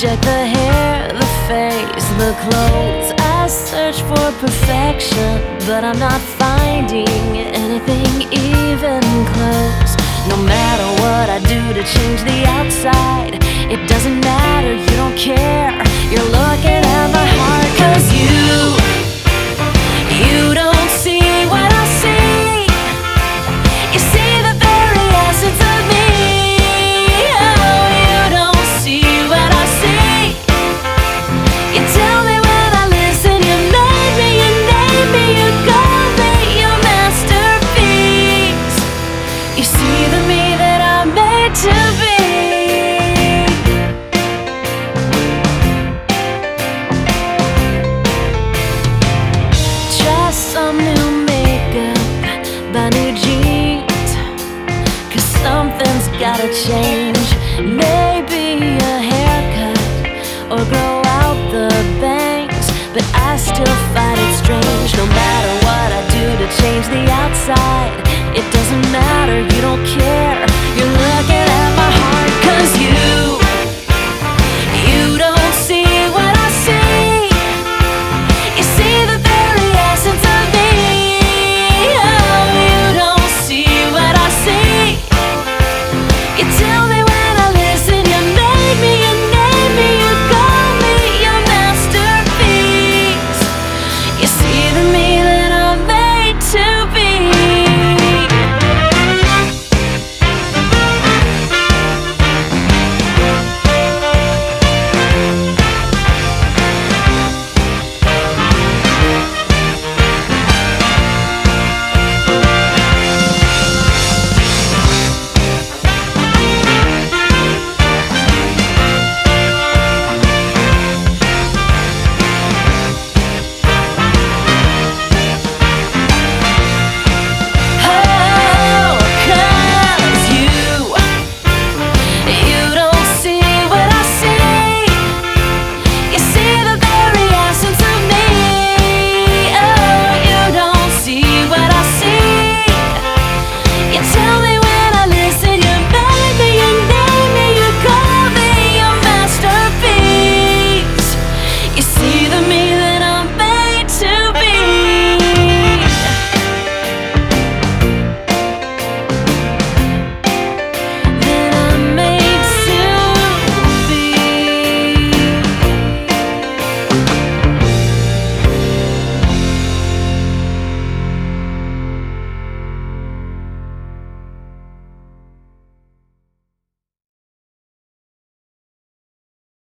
check the hair, the face, the clothes. I search for perfection, but I'm not finding anything even close. No matter what I do to change the outside, it doesn't matter, you don't care. You're looking at my heart, 'cause you don't see what I see. You see the very essence of me. Oh, you don't see what I see. You tell me when I listen, you made me, you named me, you call me your masterpiece. You see the me that I'm made to be. Some new makeup, buy new jeans, 'cause something's gotta change. Maybe a haircut or grow out the bangs, but I still find it strange. No matter what I do to change the outside, it doesn't matter, you don't care.